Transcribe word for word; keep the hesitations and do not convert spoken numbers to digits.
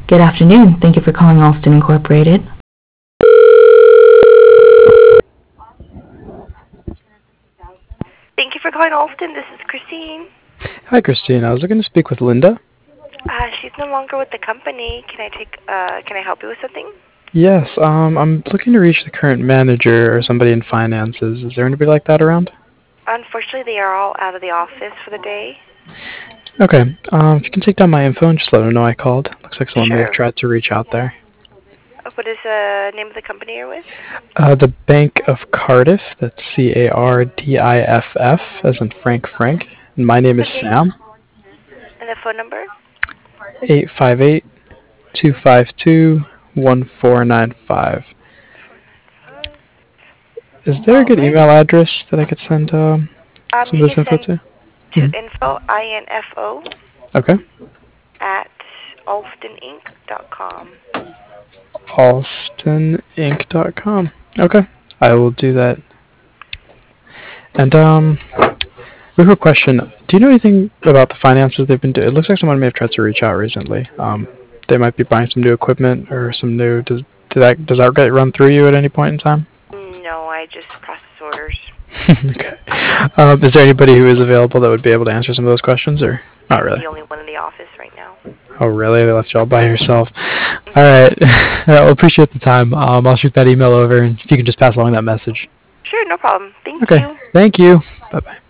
Good afternoon. Thank you for calling Alston Incorporated. Thank you for calling Alston. This is Christine. Hi, Christine. I was looking to speak with Linda. Uh, she's no longer with the company. Can I take? Uh, can I help you with something? Yes, um, I'm looking to reach the current manager or somebody in finances. Is there anybody like that around? Unfortunately, they are all out of the office for the day. Okay, um, if you can take down my info and just let them know I called. Looks like someone may have Sure. tried to reach out there. Uh, What is the name of the company you're with? Uh, the Bank of Cardiff, that's C A R D I F F, as in Frank Frank. And my name is Okay. Sam, And the phone number? eight five eight, two five two, one four nine five. Is there a All good right. email address that I could send um, Um, some you of this can info send to? to Mhm. info I N F O Okay. at alston inc dot com. alston inc dot com. Okay, I will do that. And um, we have a question. Do you know anything about the finances they've been doing? It looks like someone may have tried to reach out recently. Um, they might be buying some new equipment or some new. Does did that does that get run through you at any point in time? No, I just process orders. Okay. Um, is there anybody who is available that would be able to answer some of those questions, or not I'm really? the only one in the office right now. Oh, really? They left you all by yourself. All Mm-hmm. right. Well, appreciate the time. Um, I'll shoot that email over, and if you can just pass along that message. Sure, no problem. Thank Okay. you. Thank you. Bye bye.